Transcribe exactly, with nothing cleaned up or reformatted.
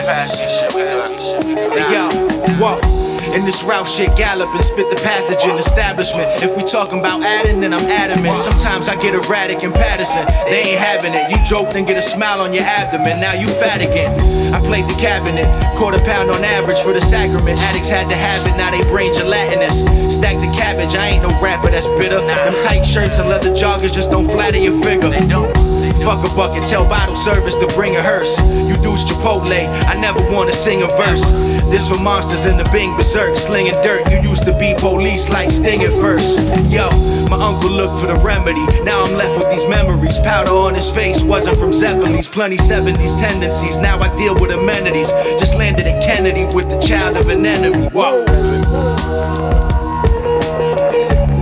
Hey yo, whoa. In this route shit, gallop and spit the pathogen establishment. If we talking about adding, then I'm adamant. Sometimes I get erratic in Patterson. They ain't having it. You joked and get a smile on your abdomen. Now you fat again. I played the cabinet, quarter pound on average for the sacrament. Addicts had to have it, now they brain gelatinous. Stack the cabbage, I ain't no rapper that's bitter. Them tight shirts and leather joggers just don't flatter your figure. They don't. Fuck a bucket, tell bottle service to bring a hearse. You do Chipotle, I never wanna sing a verse. This for monsters in the Bing berserk, slinging dirt. You used to be police like Sting at first. Yo, my uncle looked for the remedy. Now I'm left with these memories. Powder on his face wasn't from Zeppelins. Plenty seventies tendencies. Now I deal with amenities. Just landed at Kennedy with the child of an enemy. Whoa.